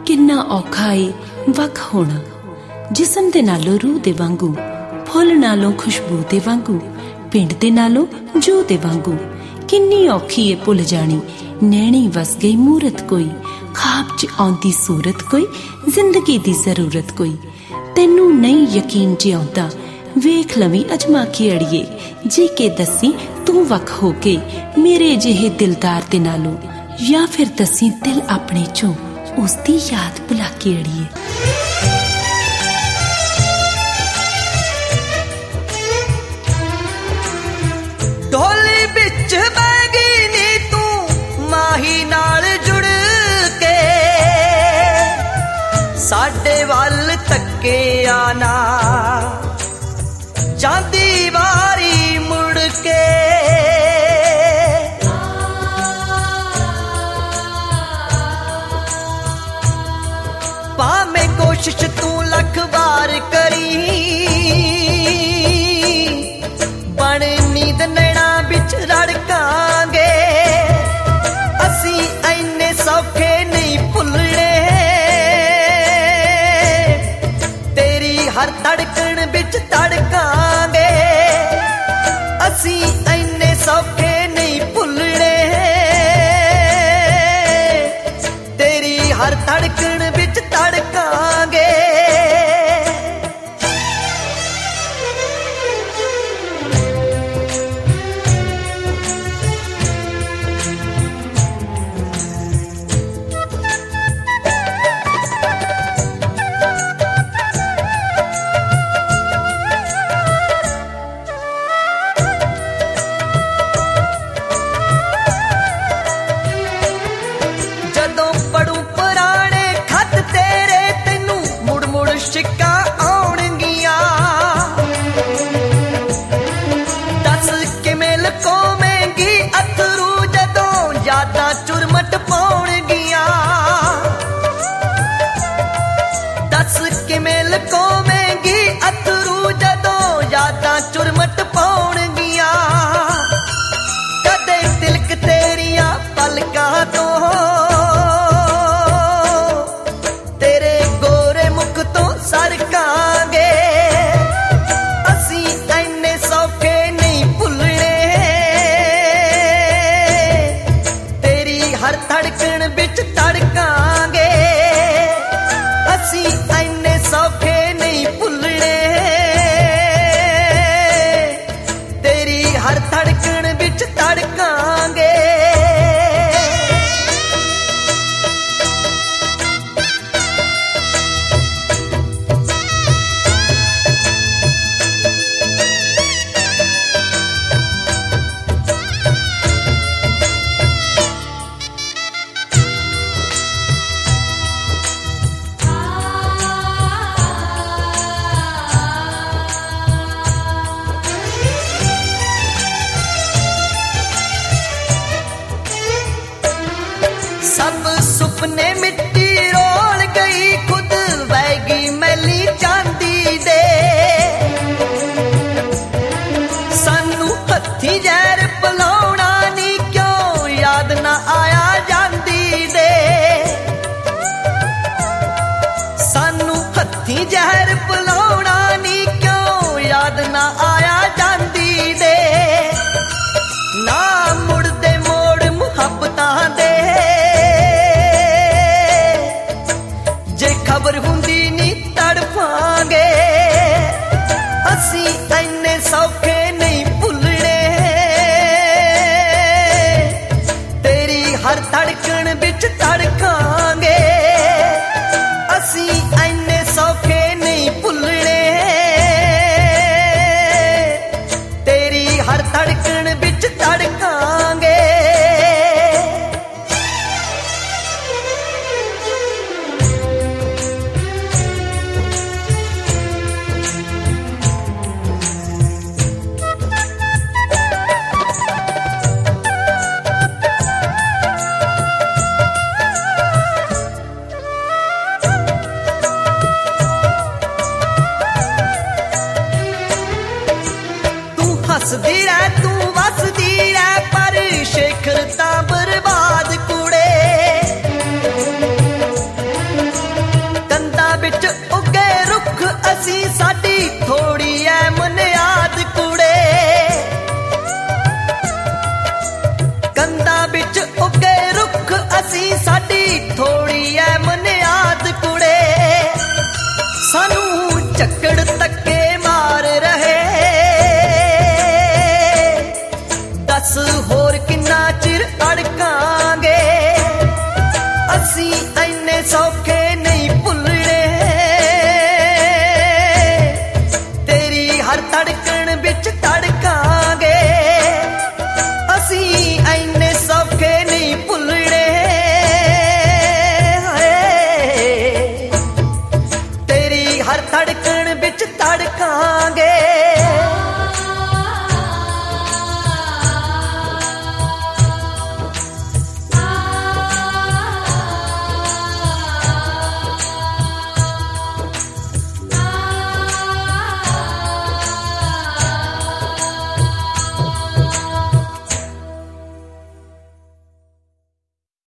किन्ना औखा है वख होना। जिसम दे नालों रूह दे वांगू, फुल नालों खुशबू दे वांगू, पिंड दे नालों जू दे वांगू। किन्नी औखी है भुल जानी, नैनी वस गई मूरत कोई, खाब च आउंदी सूरत कोई, जिंदगी दी जरूरत कोई। तैनू नहीं यकीन च आउंदा, वेख लवी अजमा के अड़िए, जी के दसी तू वख हो के मेरे जिहे दिलदार दे नालों, या फिर दसी दिल अपने चों उसदी याद भुला के अड़िए। ढोली बिच बैगी नी तू माही नाल जुड़ के, साडे वल तके आना जांदी वारी मुड़ के। भावें कोशिश तू लख बार करी, बन नींद नैना बिच रड़कांगे, असी ऐने सौखे नहीं भुलने, तेरी हर धड़कन बिच धड़कांगे, असी ऐने सौखे नहीं भुलने, तेरी हर धड़कन बिच धड़कांगे। शिक्का आउणगियां दस किवें लकोवेंगी अथरू जदों यादां चुरमट पाउणगियां, दस किवें लकोवेंगी अथरू जदों यादां चुरमट पाउणगियां। कदे तिलक तेरियां पलकां तो सरकांगे, असी ऐने सौखे नहीं भुलने, तेरी हर धड़कन बिच धड़कांगे, असी ऐने सौखे नहीं भुलने, तेरी हर धड़कन बिच धड़कांगे। सब सुपने मिट्टी रोल गई, खुद वैगी मैली चांदी दे, सानू हथी जहर पिलाउणा नी क्यों याद ना आया जांदी दे, सानू हथी जहर पिलाउणा नी क्यों याद ना आया जांदी दे। ना मुड़दे मोड़ मुहब्बतां दे, खबर हुंदी नी तड़फांगे, असी ऐने सौखे नहीं भुलने, तेरी हर धड़कन बिच धड़कांगे, असी ऐने सौखे नहीं भुलने, तेरी हर धड़कन बिच धड़कांगे। हसदी रह तू